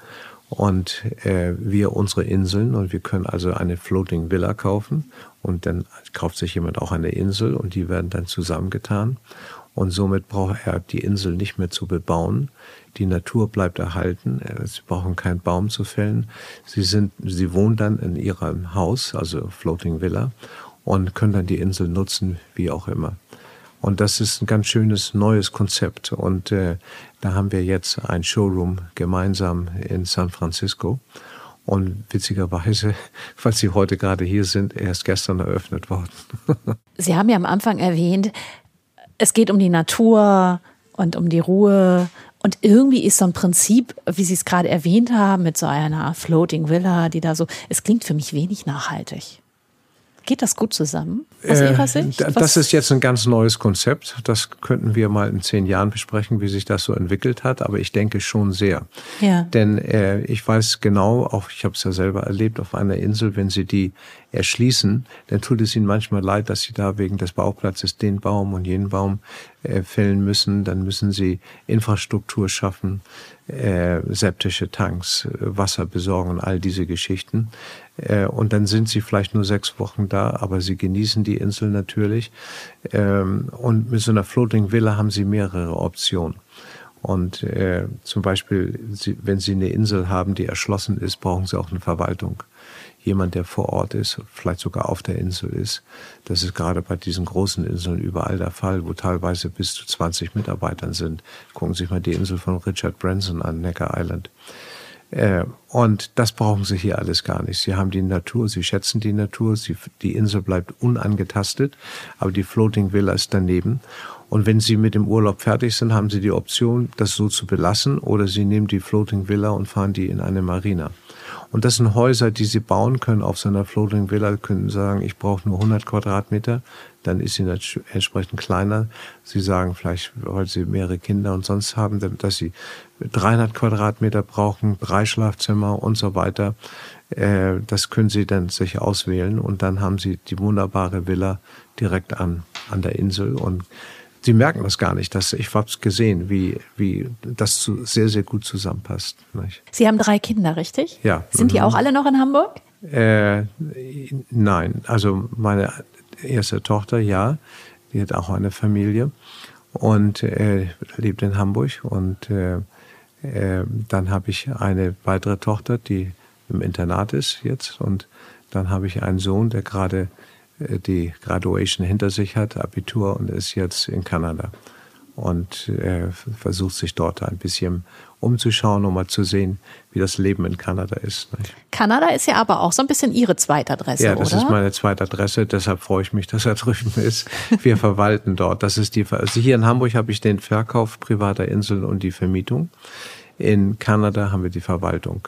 Und äh, wir unsere Inseln, und wir können also eine Floating Villa kaufen und dann kauft sich jemand auch eine Insel und die werden dann zusammengetan. Und somit braucht er die Insel nicht mehr zu bebauen. Die Natur bleibt erhalten. Sie brauchen keinen Baum zu fällen. Sie sind, sie wohnen dann in ihrem Haus, also Floating Villa, und können dann die Insel nutzen, wie auch immer. Und das ist ein ganz schönes neues Konzept. Und äh, da haben wir jetzt ein Showroom gemeinsam in San Francisco. Und witzigerweise, falls Sie heute gerade hier sind, erst gestern eröffnet worden. Sie haben ja am Anfang erwähnt, es geht um die Natur und um die Ruhe. Und irgendwie ist so ein Prinzip, wie Sie es gerade erwähnt haben, mit so einer Floating Villa, die da so, es klingt für mich wenig nachhaltig. Geht das gut zusammen aus äh, Ihrer Sicht? Das Was? ist jetzt ein ganz neues Konzept. Das könnten wir mal in zehn Jahren besprechen, wie sich das so entwickelt hat. Aber ich denke schon sehr. Ja. Denn äh, ich weiß genau, auch ich habe es ja selber erlebt, auf einer Insel, wenn Sie die erschließen, dann tut es Ihnen manchmal leid, dass Sie da wegen des Bauplatzes den Baum und jenen Baum äh, fällen müssen. Dann müssen Sie Infrastruktur schaffen, äh, septische Tanks, Wasser besorgen, all diese Geschichten. Äh, und dann sind Sie vielleicht nur sechs Wochen da, aber Sie genießen die Insel natürlich. Ähm, und mit so einer Floating Villa haben Sie mehrere Optionen. Und äh, zum Beispiel, Sie, wenn Sie eine Insel haben, die erschlossen ist, brauchen Sie auch eine Verwaltung. Jemand, der vor Ort ist, vielleicht sogar auf der Insel ist. Das ist gerade bei diesen großen Inseln überall der Fall, wo teilweise bis zu zwanzig Mitarbeitern sind. Gucken Sie sich mal die Insel von Richard Branson an, Necker Island. Äh, und das brauchen Sie hier alles gar nicht. Sie haben die Natur, Sie schätzen die Natur, Sie, die Insel bleibt unangetastet, aber die Floating Villa ist daneben. Und wenn Sie mit dem Urlaub fertig sind, haben Sie die Option, das so zu belassen, oder Sie nehmen die Floating Villa und fahren die in eine Marina. Und das sind Häuser, die Sie bauen können auf so einer Floating Villa, können sagen, ich brauche nur hundert Quadratmeter, dann ist sie entsprechend kleiner. Sie sagen vielleicht, weil Sie mehrere Kinder und sonst haben, dass Sie dreihundert Quadratmeter brauchen, drei Schlafzimmer und so weiter. Das können Sie dann sich auswählen und dann haben Sie die wunderbare Villa direkt an, an der Insel und Sie merken das gar nicht. Dass, ich habe es gesehen, wie, wie das zu, sehr, sehr gut zusammenpasst. Nicht? Sie haben drei Kinder, richtig? Ja. Sind die auch alle noch in Hamburg? Äh, nein, also meine erste Tochter, ja, die hat auch eine Familie und äh, lebt in Hamburg. Und äh, äh, dann habe ich eine weitere Tochter, die im Internat ist jetzt. Und dann habe ich einen Sohn, der gerade die Graduation hinter sich hat, Abitur, und ist jetzt in Kanada und äh, versucht sich dort ein bisschen umzuschauen, um mal zu sehen, wie das Leben in Kanada ist. Nicht? Kanada ist ja aber auch so ein bisschen Ihre Zweitadresse, Ja, das oder? ist meine Zweitadresse, deshalb freue ich mich, dass er drüben ist. Wir verwalten dort. Das ist die, also hier in Hamburg habe ich den Verkauf privater Inseln und die Vermietung. In Kanada haben wir die Verwaltung.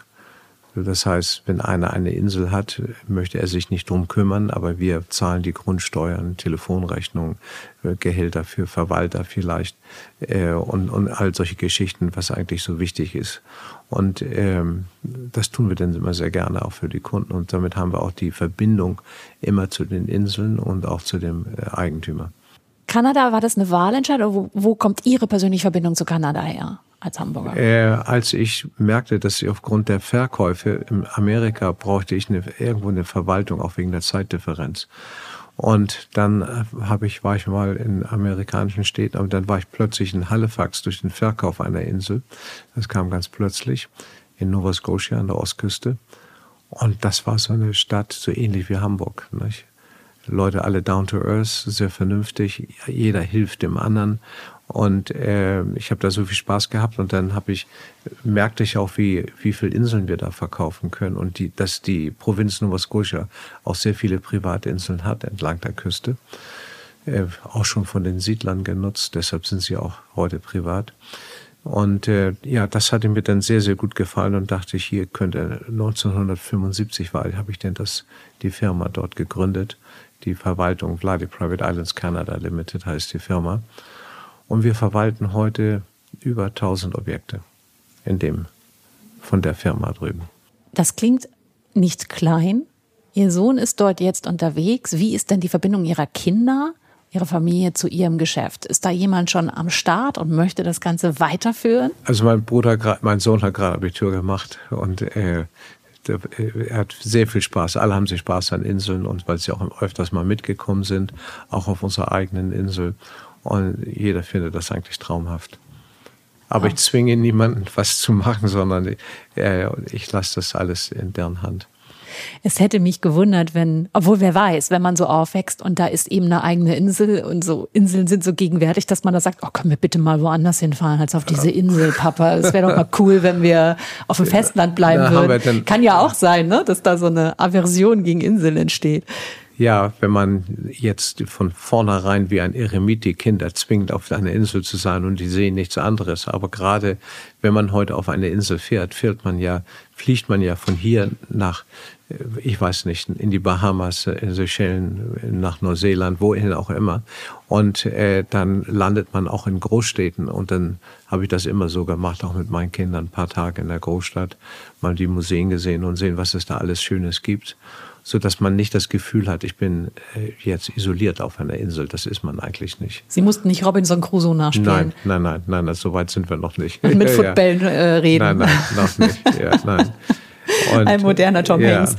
Das heißt, wenn einer eine Insel hat, möchte er sich nicht drum kümmern, aber wir zahlen die Grundsteuern, Telefonrechnungen, Gehälter für Verwalter vielleicht äh, und, und all solche Geschichten, was eigentlich so wichtig ist. Und ähm, das tun wir dann immer sehr gerne auch für die Kunden und damit haben wir auch die Verbindung immer zu den Inseln und auch zu dem äh, Eigentümer. Kanada, war das eine Wahlentscheidung? Wo, wo kommt Ihre persönliche Verbindung zu Kanada her als Hamburger? Äh, als ich merkte, dass ich aufgrund der Verkäufe in Amerika brauchte ich eine, irgendwo eine Verwaltung, auch wegen der Zeitdifferenz. Und dann habe ich, war ich mal in amerikanischen Städten, aber dann war ich plötzlich in Halifax durch den Verkauf einer Insel. Das kam ganz plötzlich in Nova Scotia an der Ostküste. Und das war so eine Stadt, so ähnlich wie Hamburg, nicht? Leute alle down to earth, sehr vernünftig, jeder hilft dem anderen und äh, ich habe da so viel Spaß gehabt und dann habe ich merkte ich auch, wie wie viel Inseln wir da verkaufen können und die, dass die Provinz Nova Scotia auch sehr viele Privatinseln hat entlang der Küste, äh, auch schon von den Siedlern genutzt, deshalb sind sie auch heute privat. Und äh, ja, das hatte mir dann sehr, sehr gut gefallen und dachte ich, hier könnte neunzehnhundertfünfundsiebzig war, habe ich denn das die Firma dort gegründet. Die Verwaltung Vladi Private Islands Canada Limited heißt die Firma. Und wir verwalten heute über tausend Objekte in dem, von der Firma drüben. Das klingt nicht klein. Ihr Sohn ist dort jetzt unterwegs. Wie ist denn die Verbindung Ihrer Kinder, Ihrer Familie zu Ihrem Geschäft? Ist da jemand schon am Start und möchte das Ganze weiterführen? Also mein Bruder, mein Sohn hat gerade Abitur gemacht und äh, der, er hat sehr viel Spaß. Alle haben sich Spaß an Inseln und weil sie auch öfters mal mitgekommen sind, auch auf unserer eigenen Insel. Und jeder findet das eigentlich traumhaft. Aber oh. ich zwinge niemanden, was zu machen, sondern äh, ich lasse das alles in deren Hand. Es hätte mich gewundert, wenn, obwohl wer weiß, wenn man so aufwächst und da ist eben eine eigene Insel und so Inseln sind so gegenwärtig, dass man da sagt, oh, können wir bitte mal woanders hinfahren als auf diese Insel, Papa. Es wäre doch mal cool, wenn wir auf dem Festland bleiben ja, würden. Dann, Kann ja auch sein, ne, dass da so eine Aversion gegen Inseln entsteht. Ja, wenn man jetzt von vornherein wie ein Eremit die Kinder zwingt, auf einer Insel zu sein und die sehen nichts anderes. Aber gerade wenn man heute auf eine Insel fährt, fährt man ja, fliegt man ja von hier nach, ich weiß nicht, in die Bahamas, in Seychellen, nach Neuseeland, wohin auch immer. Und äh, dann landet man auch in Großstädten. Und dann habe ich das immer so gemacht, auch mit meinen Kindern, ein paar Tage in der Großstadt, mal die Museen gesehen und sehen, was es da alles Schönes gibt. So dass man nicht das Gefühl hat, ich bin jetzt isoliert auf einer Insel. Das ist man eigentlich nicht. Sie mussten nicht Robinson Crusoe nachspielen? Nein, nein, nein, nein, so weit sind wir noch nicht. Und mit Footballen ja. äh, reden? Nein, nein, noch nicht. Ja, nein. Und, ein moderner Tom ja. Hanks.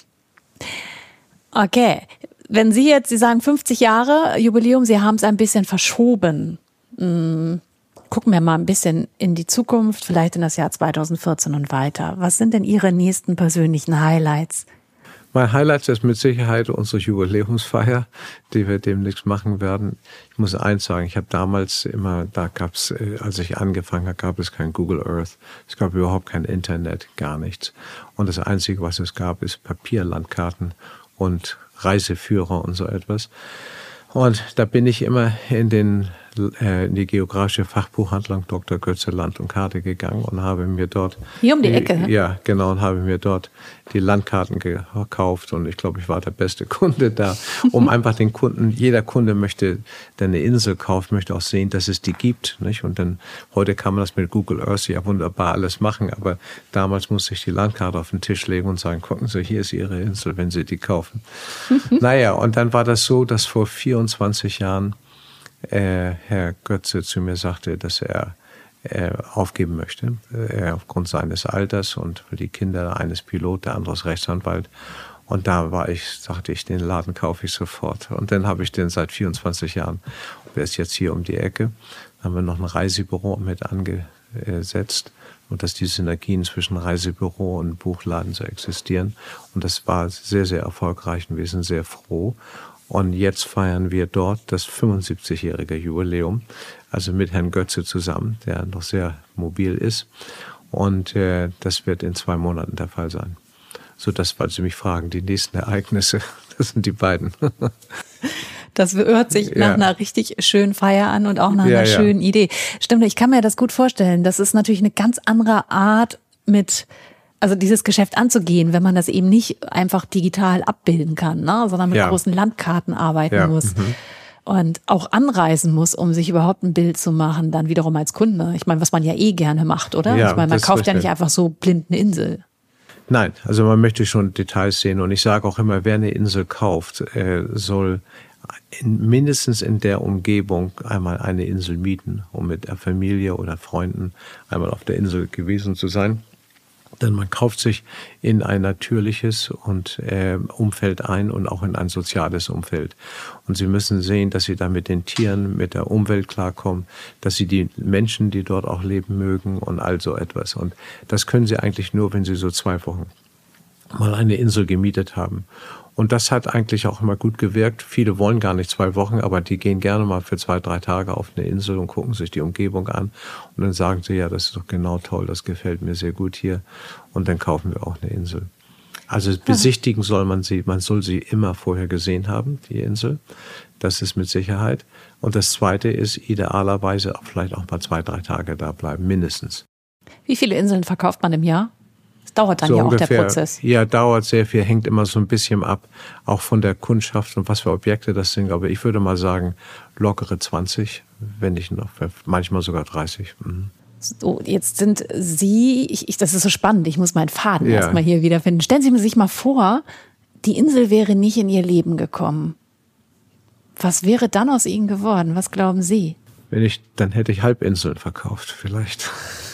Okay, wenn Sie jetzt, Sie sagen fünfzig Jahre Jubiläum, Sie haben es ein bisschen verschoben. Hm. Gucken wir mal ein bisschen in die Zukunft, vielleicht in das Jahr zweitausendvierzehn und weiter. Was sind denn Ihre nächsten persönlichen Highlights? Mein Highlight ist mit Sicherheit unsere Jubiläumsfeier, die wir demnächst machen werden. Ich muss eins sagen, ich habe damals immer, da gab es, als ich angefangen habe, gab es kein Google Earth, es gab überhaupt kein Internet, gar nichts. Und das Einzige, was es gab, ist Papierlandkarten und Reiseführer und so etwas. Und da bin ich immer in den in die geografische Fachbuchhandlung Doktor Götze Land und Karte gegangen und habe mir dort hier um die Ecke die, ja genau und habe mir dort die Landkarten gekauft und ich glaube ich war der beste Kunde da, um einfach den Kunden, jeder Kunde möchte, der eine Insel kauft, möchte auch sehen, dass es die gibt, nicht? Und dann heute kann man das mit Google Earth ja wunderbar alles machen, aber damals musste ich die Landkarte auf den Tisch legen und sagen, gucken Sie, hier ist Ihre Insel, wenn Sie die kaufen. Naja, und dann war das so, dass vor vierundzwanzig Jahren Äh, Herr Götze zu mir sagte, dass er äh, aufgeben möchte, äh, aufgrund seines Alters und für die Kinder, eines Pilot, der andere ist Rechtsanwalt. Und da war ich, sagte ich, den Laden kaufe ich sofort. Und dann habe ich den seit vierundzwanzig Jahren. Der ist jetzt hier um die Ecke. Dann haben wir noch ein Reisebüro mit angesetzt und dass die Synergien zwischen Reisebüro und Buchladen so existieren. Und das war sehr, sehr erfolgreich und wir sind sehr froh. Und jetzt feiern wir dort das fünfundsiebzigjährige Jubiläum, also mit Herrn Götze zusammen, der noch sehr mobil ist. Und äh, das wird in zwei Monaten der Fall sein. So dass, falls Sie mich fragen, die nächsten Ereignisse, das sind die beiden. Das hört sich nach ja. einer richtig schönen Feier an und auch nach ja, einer ja. schönen Idee. Stimmt, ich kann mir das gut vorstellen. Das ist natürlich eine ganz andere Art mit... Also dieses Geschäft anzugehen, wenn man das eben nicht einfach digital abbilden kann, ne, sondern mit ja. großen Landkarten arbeiten ja. muss mhm. und auch anreisen muss, um sich überhaupt ein Bild zu machen, dann wiederum als Kunde. Ich meine, was man ja eh gerne macht, oder? Ja, ich meine, man kauft ja nicht einfach so blind eine Insel. Nein, also man möchte schon Details sehen und ich sage auch immer, wer eine Insel kauft, äh, soll in, mindestens in der Umgebung einmal eine Insel mieten, um mit der Familie oder Freunden einmal auf der Insel gewesen zu sein. Denn man kauft sich in ein natürliches und, äh, Umfeld ein und auch in ein soziales Umfeld. Und Sie müssen sehen, dass Sie da mit den Tieren, mit der Umwelt klarkommen, dass Sie die Menschen, die dort auch leben, mögen und all so etwas. Und das können Sie eigentlich nur, wenn Sie so zwei Wochen mal eine Insel gemietet haben. Und das hat eigentlich auch immer gut gewirkt. Viele wollen gar nicht zwei Wochen, aber die gehen gerne mal für zwei, drei Tage auf eine Insel und gucken sich die Umgebung an. Und dann sagen sie, ja, das ist doch genau toll, das gefällt mir sehr gut hier. Und dann kaufen wir auch eine Insel. Also besichtigen soll man sie, man soll sie immer vorher gesehen haben, die Insel. Das ist mit Sicherheit. Und das Zweite ist idealerweise auch vielleicht auch mal zwei, drei Tage da bleiben, mindestens. Wie viele Inseln verkauft man im Jahr? Dauert dann so ja ungefähr, auch der Prozess. Ja, dauert sehr viel, hängt immer so ein bisschen ab, auch von der Kundschaft und was für Objekte das sind. Aber ich würde mal sagen, lockere zwanzig wenn nicht noch, manchmal sogar dreißig. Mhm. So, jetzt sind Sie, ich, ich, das ist so spannend, ich muss meinen Faden ja. erstmal hier wiederfinden. Stellen Sie sich mal vor, die Insel wäre nicht in Ihr Leben gekommen. Was wäre dann aus Ihnen geworden? Was glauben Sie? Wenn ich, dann hätte ich Halbinseln verkauft, vielleicht.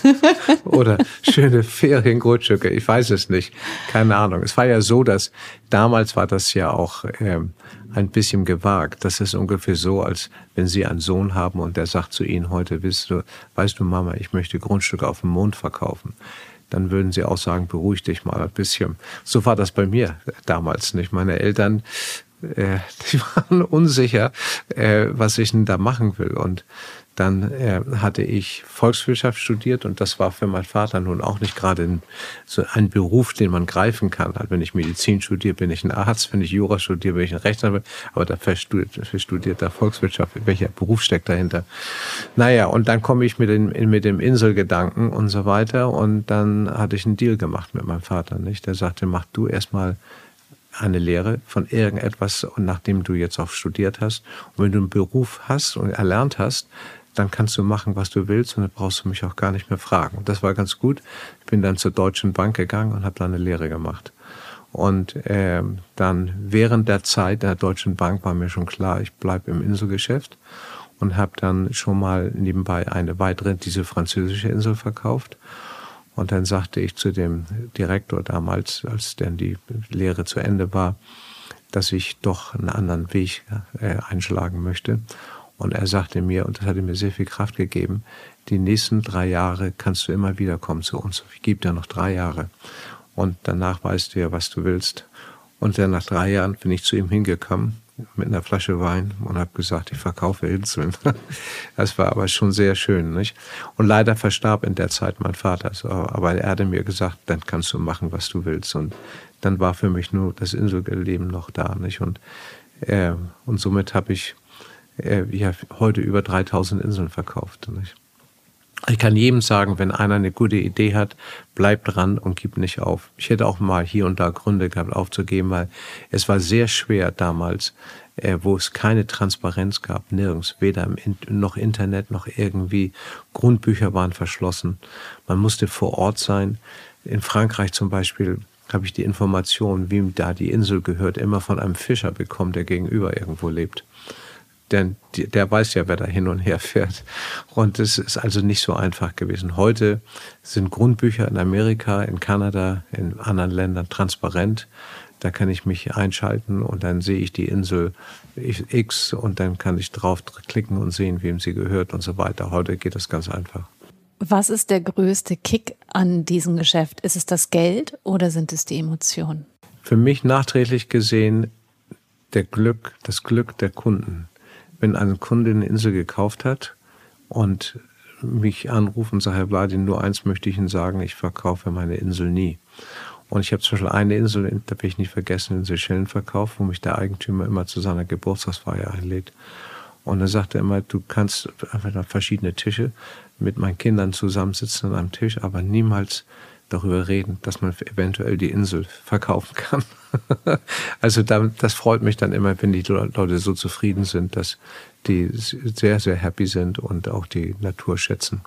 Oder schöne Feriengrundstücke, ich weiß es nicht. Keine Ahnung. Es war ja so, dass damals war das ja auch ähm, ein bisschen gewagt. Das ist ungefähr so, als wenn Sie einen Sohn haben und der sagt zu Ihnen heute, weißt du, weißt du Mama, ich möchte Grundstücke auf dem Mond verkaufen. Dann würden Sie auch sagen, beruhig dich mal ein bisschen. So war das bei mir damals nicht. Meine Eltern, äh, die waren unsicher, äh, was ich denn da machen will. Und dann äh, hatte ich Volkswirtschaft studiert und das war für meinen Vater nun auch nicht gerade ein, so ein Beruf, den man greifen kann. Also wenn ich Medizin studiere, bin ich ein Arzt, wenn ich Jura studiere, bin ich ein Rechtsanwalt, aber dafür studiert, dafür studiert da Volkswirtschaft, welcher Beruf steckt dahinter? Naja, und dann komme ich mit, den, mit dem Inselgedanken und so weiter und dann hatte ich einen Deal gemacht mit meinem Vater, nicht? Der sagte, mach du erstmal eine Lehre von irgendetwas, und nachdem du jetzt auch studiert hast. Und wenn du einen Beruf hast und erlernt hast, dann kannst du machen, was du willst und dann brauchst du mich auch gar nicht mehr fragen. Und das war ganz gut. Ich bin dann zur Deutschen Bank gegangen und habe da eine Lehre gemacht. Und äh, dann während der Zeit der Deutschen Bank war mir schon klar, ich bleibe im Inselgeschäft und habe dann schon mal nebenbei eine weitere, diese französische Insel verkauft. Und dann sagte ich zu dem Direktor damals, als dann die Lehre zu Ende war, dass ich doch einen anderen Weg äh, einschlagen möchte. Und er sagte mir, und das hat mir sehr viel Kraft gegeben, die nächsten drei Jahre kannst du immer wieder kommen zu uns. Ich gebe dir noch drei Jahre. Und danach weißt du ja, was du willst. Und dann nach drei Jahren bin ich zu ihm hingekommen mit einer Flasche Wein und habe gesagt, ich verkaufe Inseln. Das war aber schon sehr schön, nicht? Und leider verstarb in der Zeit mein Vater. Aber er hatte mir gesagt, dann kannst du machen, was du willst. Und dann war für mich nur das Inselleben noch da, nicht? Und, äh, und somit habe ich äh, ja, heute über dreitausend Inseln verkauft, nicht? Ich kann jedem sagen, wenn einer eine gute Idee hat, bleibt dran und gib nicht auf. Ich hätte auch mal hier und da Gründe gehabt, aufzugeben, weil es war sehr schwer damals, äh, wo es keine Transparenz gab, nirgends, weder im In- noch Internet noch irgendwie. Grundbücher waren verschlossen. Man musste vor Ort sein. In Frankreich zum Beispiel habe ich die Information, wem da die Insel gehört, immer von einem Fischer bekommen, der gegenüber irgendwo lebt. Denn der weiß ja, wer da hin und her fährt. Und es ist also nicht so einfach gewesen. Heute sind Grundbücher in Amerika, in Kanada, in anderen Ländern transparent. Da kann ich mich einschalten und dann sehe ich die Insel X und dann kann ich drauf klicken und sehen, wem sie gehört und so weiter. Heute geht das ganz einfach. Was ist der größte Kick an diesem Geschäft? Ist es das Geld oder sind es die Emotionen? Für mich nachträglich gesehen der Glück, das Glück der Kunden. Wenn ein Kunde eine Insel gekauft hat und mich anruft und sagt, Herr Bladin, nur eins möchte ich Ihnen sagen, ich verkaufe meine Insel nie. Und ich habe zum Beispiel eine Insel, da will ich nicht vergessen, in Seychellen verkauft, wo mich der Eigentümer immer zu seiner Geburtstagsfeier einlädt. Und dann sagt er immer, du kannst einfach verschiedene Tische mit meinen Kindern zusammensitzen an einem Tisch, aber niemals darüber reden, dass man eventuell die Insel verkaufen kann. Also das freut mich dann immer, wenn die Leute so zufrieden sind, dass die sehr, sehr happy sind und auch die Natur schätzen.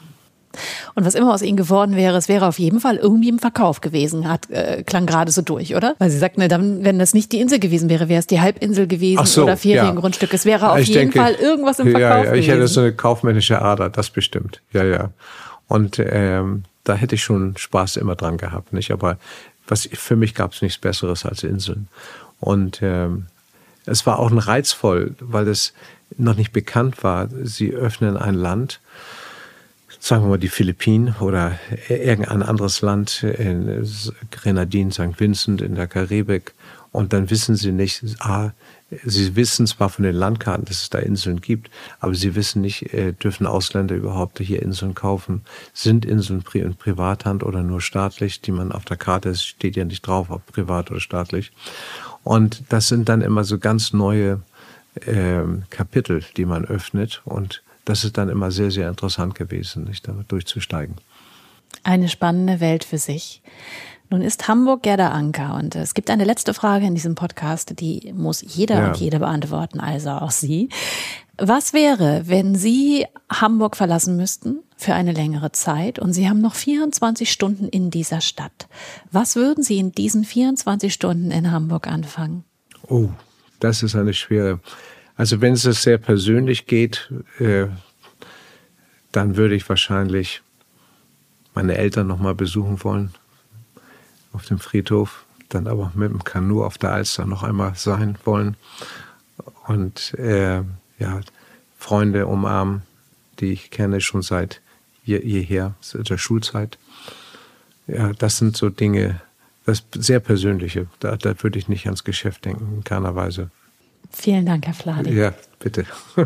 Und was immer aus Ihnen geworden wäre, es wäre auf jeden Fall irgendwie im Verkauf gewesen, hat, äh, klang gerade so durch, oder? Weil Sie sagten, dann, wenn das nicht die Insel gewesen wäre, wäre es die Halbinsel gewesen so, oder Feriengrundstück. Ja. Es wäre auf ich jeden denke, Fall irgendwas im Verkauf ja, ja, gewesen. Ich hätte so eine kaufmännische Ader, das bestimmt. Ja, ja. Und ähm, da hätte ich schon Spaß immer dran gehabt, nicht? Aber was, für mich gab es nichts Besseres als Inseln. Und ähm, es war auch ein reizvoll, weil es noch nicht bekannt war. Sie öffnen ein Land, sagen wir mal die Philippinen oder irgendein anderes Land, in Grenadinen, Sankt Vincent in der Karibik. Und dann wissen sie nicht, ah, sie wissen zwar von den Landkarten, dass es da Inseln gibt, aber sie wissen nicht, äh, dürfen Ausländer überhaupt hier Inseln kaufen? Sind Inseln pri- in Privathand oder nur staatlich? Die man auf der Karte, es steht ja nicht drauf, ob privat oder staatlich. Und das sind dann immer so ganz neue äh, Kapitel, die man öffnet. Und das ist dann immer sehr, sehr interessant gewesen, nicht, da durchzusteigen. Eine spannende Welt für sich. Nun ist Hamburg ja der Anker und es gibt eine letzte Frage in diesem Podcast, die muss jeder ja. und jede beantworten, also auch Sie. Was wäre, wenn Sie Hamburg verlassen müssten für eine längere Zeit und Sie haben noch vierundzwanzig Stunden in dieser Stadt? Was würden Sie in diesen vierundzwanzig Stunden in Hamburg anfangen? Oh, das ist eine schwere. Also wenn es sehr persönlich geht, äh, dann würde ich wahrscheinlich meine Eltern noch mal besuchen wollen auf dem Friedhof, dann aber mit dem Kanu auf der Alster noch einmal sein wollen und äh, ja, Freunde umarmen, die ich kenne schon seit je, jeher, seit der Schulzeit. Ja, das sind so Dinge, das sehr Persönliche. Da, da würde ich nicht ans Geschäft denken, in keiner Weise. Vielen Dank, Herr Fladi. Ja, bitte.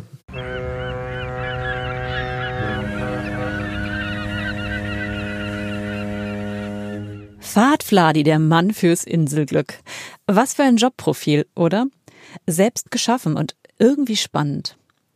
Fahad Fladi, der Mann fürs Inselglück. Was für ein Jobprofil, oder? Selbst geschaffen und irgendwie spannend.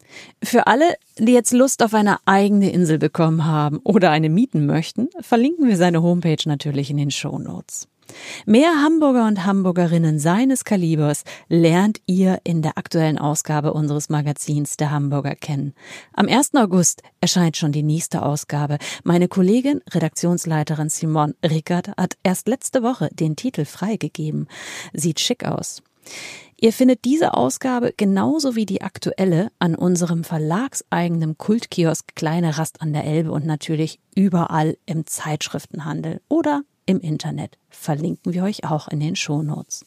Für alle, die jetzt Lust auf eine eigene Insel bekommen haben oder eine mieten möchten, verlinken wir seine Homepage natürlich in den Shownotes. Mehr Hamburger und Hamburgerinnen seines Kalibers lernt ihr in der aktuellen Ausgabe unseres Magazins Der Hamburger kennen. Am ersten August erscheint schon die nächste Ausgabe. Meine Kollegin, Redaktionsleiterin Simone Rickert, hat erst letzte Woche den Titel freigegeben. Sieht schick aus. Ihr findet diese Ausgabe genauso wie die aktuelle an unserem verlagseigenen Kultkiosk Kleine Rast an der Elbe und natürlich überall im Zeitschriftenhandel oder im Internet. Verlinken wir euch auch in den Shownotes.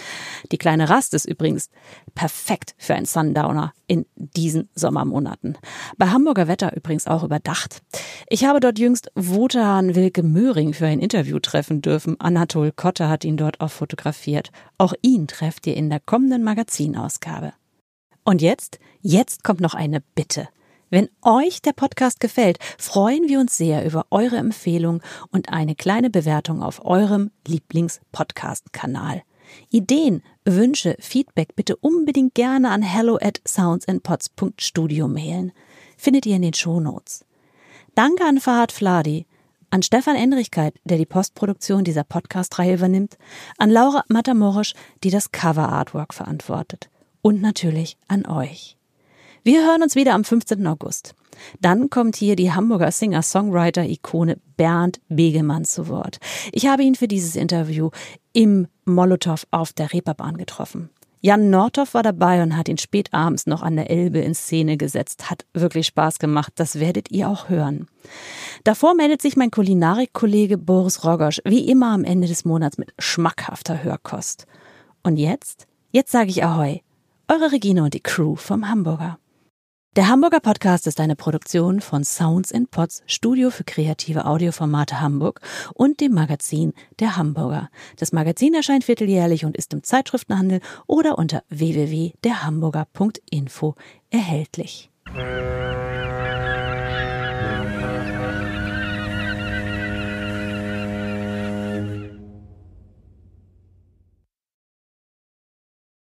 Die Kleine Rast ist übrigens perfekt für einen Sundowner in diesen Sommermonaten. Bei Hamburger Wetter übrigens auch überdacht. Ich habe dort jüngst Wotan Wilke Möhring für ein Interview treffen dürfen. Anatol Kotter hat ihn dort auch fotografiert. Auch ihn trefft ihr in der kommenden Magazinausgabe. Und jetzt, jetzt kommt noch eine Bitte. Wenn euch der Podcast gefällt, freuen wir uns sehr über eure Empfehlung und eine kleine Bewertung auf eurem Lieblings-Podcast-Kanal. Ideen, Wünsche, Feedback bitte unbedingt gerne an hello at soundsandpods punkt studio mailen. Findet ihr in den Shownotes. Danke an Fahad Fladi, an Stefan Endrichkeit, der die Postproduktion dieser Podcast-Reihe übernimmt, an Laura Matamoros, die das Cover-Artwork verantwortet und natürlich an euch. Wir hören uns wieder am fünfzehnten August. Dann kommt hier die Hamburger Singer-Songwriter-Ikone Bernd Begemann zu Wort. Ich habe ihn für dieses Interview im Molotow auf der Reeperbahn getroffen. Jan Nordhoff war dabei und hat ihn spät abends noch an der Elbe in Szene gesetzt. Hat wirklich Spaß gemacht, das werdet ihr auch hören. Davor meldet sich mein Kulinarik-Kollege Boris Rogosch wie immer am Ende des Monats mit schmackhafter Hörkost. Und jetzt? Jetzt sage ich Ahoi. Eure Regine und die Crew vom Hamburger. Der Hamburger Podcast ist eine Produktion von Sounds and Pods, Studio für kreative Audioformate Hamburg und dem Magazin Der Hamburger. Das Magazin erscheint vierteljährlich und ist im Zeitschriftenhandel oder unter w w w punkt der hamburger punkt info erhältlich.